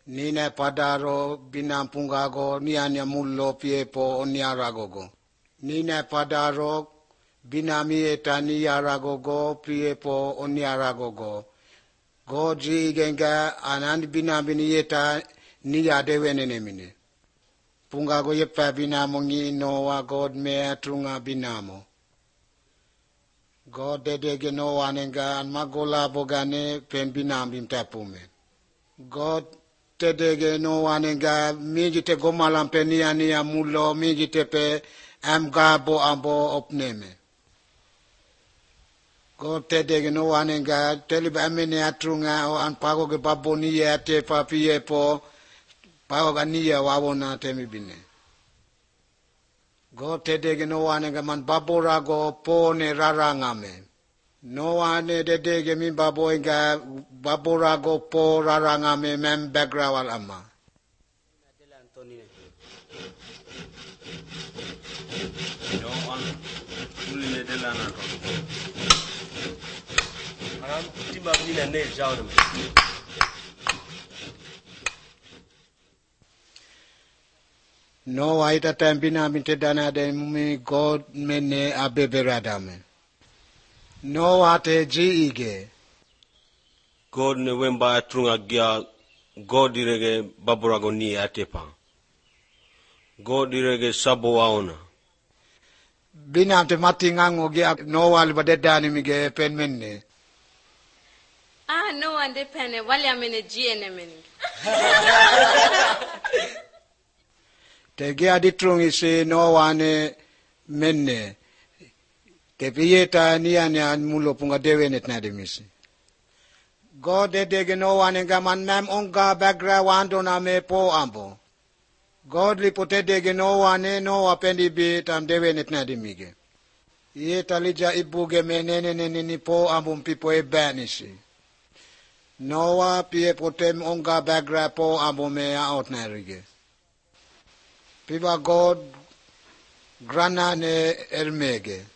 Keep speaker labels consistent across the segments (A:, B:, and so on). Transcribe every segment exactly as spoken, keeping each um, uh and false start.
A: Nine padaro binam pungago nianya mullo piepo oniaragogo. Nine padaro binami eta niaragogo piepo oniaragogo. Goji genga anand binami eta niyadewenenemine. Pungago yepa binamo ngi noa God mea trunga binamo. God dedege noa nenga an magola bogane pen binam bimtapume. God dedege noa nenga mijite gomalam pe nia nia mulo mijite pe amgabo ambo opneme. God dedege noa nenga teliba amene atrunga o an pago ge baboni ya te papie po pago ganiya wawona temi bine. Go tedege no wane ga man babora go pone rarangame. No wane dedege min baboy ga babora go po rarangame mem bagra wal amma.
B: No on uline delana to. Aram timba nina ne jawdum.
A: No aita tambina minte dana de mi God mene abeberadame. No ate ji ige.
B: God ne wemba trunga gia God direge baburago ni atepa. God direge sabo waona.
A: Bina te mati ngango gia no wali badedani mige pen menne.
C: Ah no ande pene wali amene ji ene mene.
A: Te gia ditrungi se no wane menne. Te pieta niya niya mulo punga dewe net na demisi. God de dege no wane gaman mem onga bagra wando na me po ambo. God li pote dege no wane no wapendi bi tam dewe net na demige. Ye talija ibuge menene nene ni po ambo mpipo e banisi. No wa pie potem onga bagra po ambo me out na rige. Piba God grana ne ermege.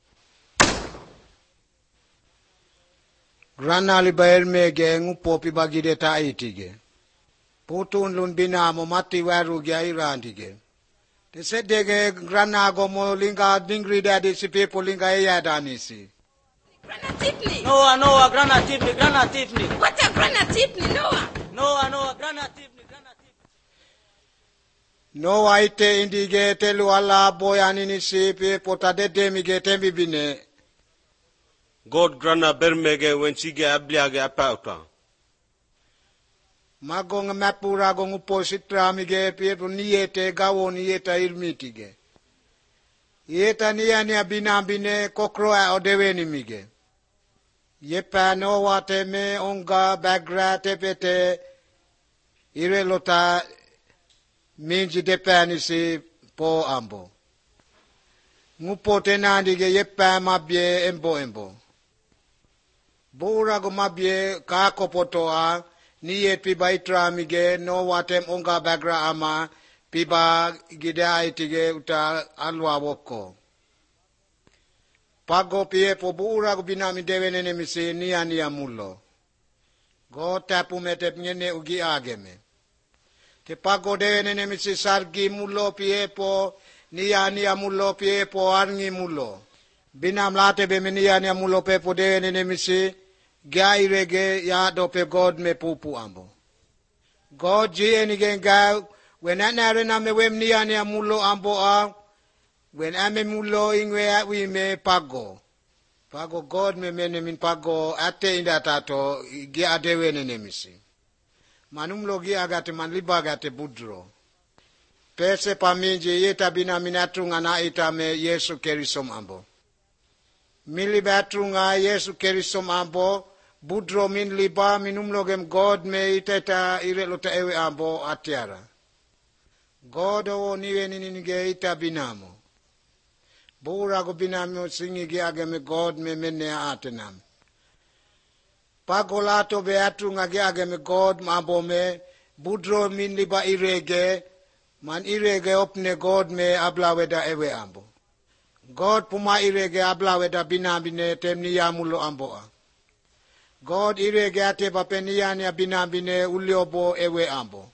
A: Grana liba ermege ngupo piba gide ta itige. Putun lun binamo mati waru gya irandige. Te sedege grana go mo linga dingri dadi si people linga eya danisi.
C: Grana tipni.
D: Noah, Noah, grana tipni, grana tipni.
C: What a grana tipni, Noah?
D: Noah, Noah, grana tipni, grana tipni.
A: No aite indige telu ala boyani ni sipi potade demige tembi bine.
B: God grana bermege when sige abliage apauta.
A: Magong mapura gong upositra mige piepo niete gawo nieta irmitige. Yeta niya niya binambine kokroa odeweni mige. Yepa no wate me onga bagra tepete irelota minji depanisi po ambo. Ngupo tenandige yepa mabye embo embo. Bura go mabye kako potoa niye piba itra mige no watem onga bagra ama piba gida itige uta alwa woko. Pago pie po bura go binami dewe nene misi niya niya mulo. Go tapu metep nyene ugi ageme. Te pago dewe nene misi sargi mulo pie po niya niya mulo pie po arngi mulo. Binam late be me niya niya mulo pe po dewe nene misi gai rege ya dope God me pupu ambo. God ji enige nga when anare na me wem niya niya mulo ambo a when ame mulo ingwe we me pago. Pago God me mene min pago ate inda tato gi adewe nene misi. Manumlo gi agate man liba agate budro. Pese paminji yeta bina minatrunga na itame Yesu kerisom ambo. Mili batrunga Yesu kerisom ambo. Budro min liba minumlogem God me iteta irelota ewe ambo atiara. God o niwe ninige ita binamo. Bura go binamo singi gi agame God me mene atenam. Pagolato beatrunga gi agame God mambo me. Budro min liba irege. Man irege opne God me ablaweda ewe ambo. God puma irege ablaweda binambine temni yamulo amboa. God irege ate bapeniani abinambine uliobo ewe ambo.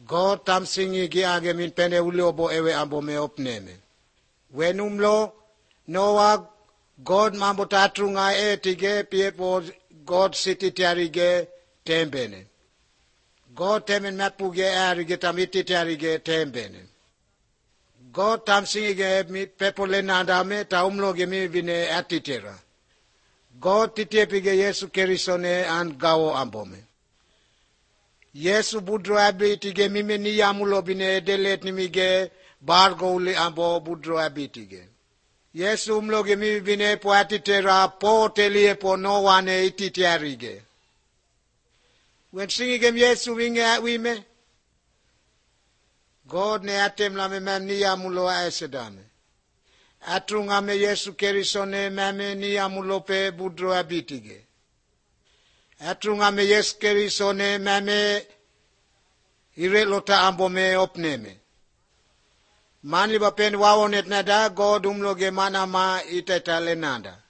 A: God tam singi gi age min pene uliobo ewe ambo me opneme. Wenumlo Noah God mambo tatrunga e tige piepo God city tiarige tembene. God temen mapuge arige tamiti tiarige tembene. God tam singi ge mi pepole nandame ta umlo ge mi vine atitera. God titiepige Yesu kerisone an gawo ambome. Yesu budro abitige mime ni yamulo bine delet nimige bargo uli ambo budro abitige. Yesu umloge mi bine po atitera po telie po no wane ititiarige. When singigem Yesu winge wime, God ne atem la me man ni yamulo aesedame. Atrunga me Yesu kerisone mame ni yamulo pe budro abitige. Atrunga me Yesu kerisone mame ire lota ambo me opneme. Mani bapen wawonet nada God umloge mana ma itetale nada.